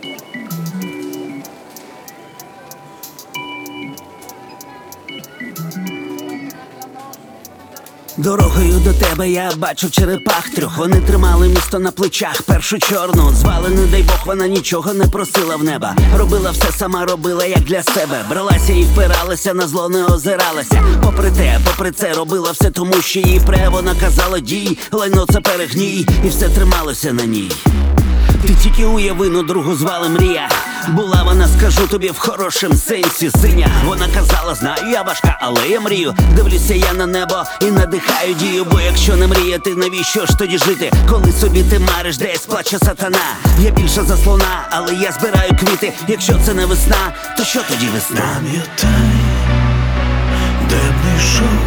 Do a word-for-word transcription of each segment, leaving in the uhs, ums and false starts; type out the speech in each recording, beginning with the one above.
Дорогою до тебе я бачив черепах трьох. Вони тримали місто на плечах. Першу чорну звали, не дай Бог, вона нічого не просила в неба. Робила все сама, робила як для себе. Бралася і впиралася, на зло не озиралася. Попри те, попри це робила все, тому що їй пре. Вона казала дій, лайно це перегній. І все трималося на ній. Ти тільки уяви, ну другу звали Мрія. Була вона, скажу тобі, в хорошім сенсі синя. Вона казала, знаю, я важка, але я мрію. Дивлюся я на небо і надихаю дію. Бо якщо не мріяти, навіщо ж тоді жити? Коли собі ти мариш, десь плаче сатана. Я більше за слона, але я збираю квіти. Якщо це не весна, то що тоді весна? Пам'ятай, де б не йшов,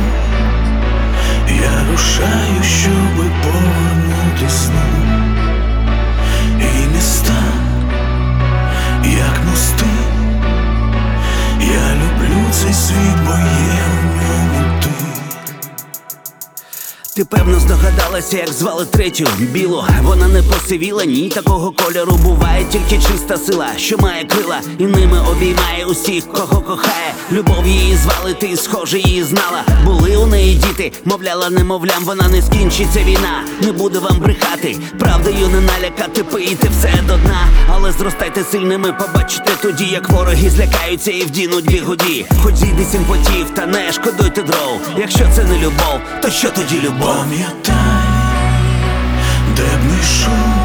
я рушаю, щоби повернути сну. І міста, як мости, я люблю цей світ, бо є в ньому ти. Ти певно здогадалася, як звали третю, білу. Вона не посивіла, ні, такого кольору буває тільки чиста сила, що має крила і ними обіймає усіх, кого кохає. Любов її звали, ти схоже її знала. Були у неї діти, мовляла немовлям, вона не скінчиться війна. Не буде вам брехати, правдою не налякати, пийте все до дна. Але зростайте сильними, побачите тоді, як вороги злякаються і вдінуть бігуді. Хоч зійди сім потів, та не шкодуйте дров. Якщо це не любов, то що тоді любов? Пам'ятай, де б не йшов,